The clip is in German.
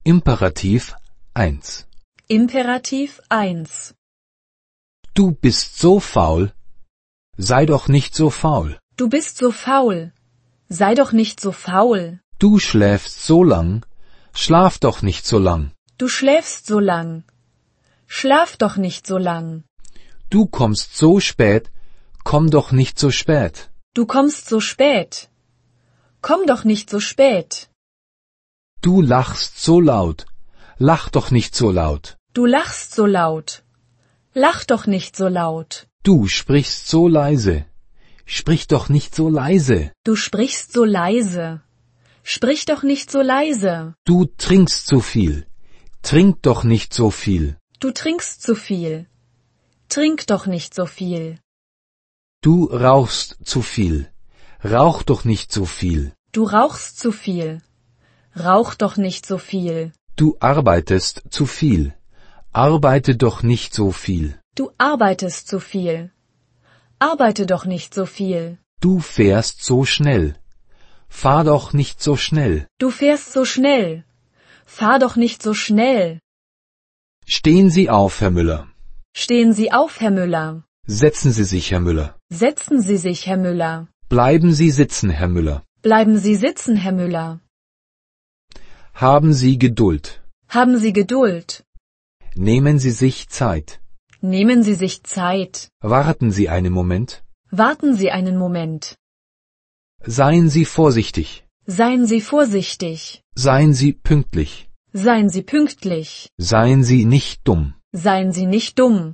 Imperativ 1. Imperativ 1. Du bist so faul. Sei doch nicht so faul. Du bist so faul. Sei doch nicht so faul. Du schläfst so lang. Schlaf doch nicht so lang. Du schläfst so lang. Schlaf doch nicht so lang. Du kommst so spät. Komm doch nicht so spät. Du kommst so spät. Komm doch nicht so spät. Du lachst so laut. Lach doch nicht so laut. Du lachst so laut. Lach doch nicht so laut. Du sprichst so leise. Sprich doch nicht so leise. Du sprichst so leise. Sprich doch nicht so leise. Du trinkst zu viel. Trink doch nicht so viel. Du trinkst zu viel. Trink doch nicht so viel. Du rauchst zu viel. Rauch doch nicht so viel. Du rauchst zu viel. Rauch doch nicht so viel. Du arbeitest zu viel. Arbeite doch nicht so viel. Du arbeitest zu viel. Arbeite doch nicht so viel. Du fährst so schnell. Fahr doch nicht so schnell. Du fährst so schnell. Fahr doch nicht so schnell. Stehen Sie auf, Herr Müller. Stehen Sie auf, Herr Müller. Setzen Sie sich, Herr Müller. Setzen Sie sich, Herr Müller. Bleiben Sie sitzen, Herr Müller. Bleiben Sie sitzen, Herr Müller. Haben Sie Geduld. Haben Sie Geduld. Nehmen Sie sich Zeit. Nehmen Sie sich Zeit. Warten Sie einen Moment. Warten Sie einen Moment. Seien Sie vorsichtig. Seien Sie vorsichtig. Seien Sie pünktlich. Seien Sie pünktlich. Seien Sie nicht dumm. Seien Sie nicht dumm.